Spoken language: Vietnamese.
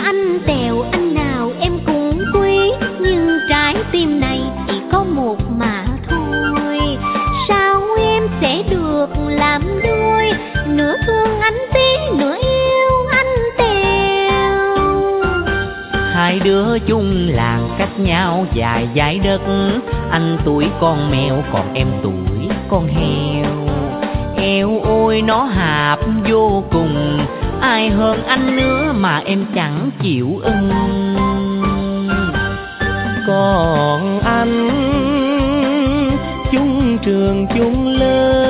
anh Tèo anh nào em cũng quý, nhưng trái tim này chỉ có một mà thôi. Sao em sẽ được làm đôi, nửa thương anh tí nửa yêu anh Tèo. Hai đứa chung làng cách nhau dài dải đất, anh tuổi con mèo còn em tuổi con heo. Eo ôi nó hạp vô cùng, ai hơn anh nữa mà em chẳng chịu ưng. Còn anh chung trường chung lớp,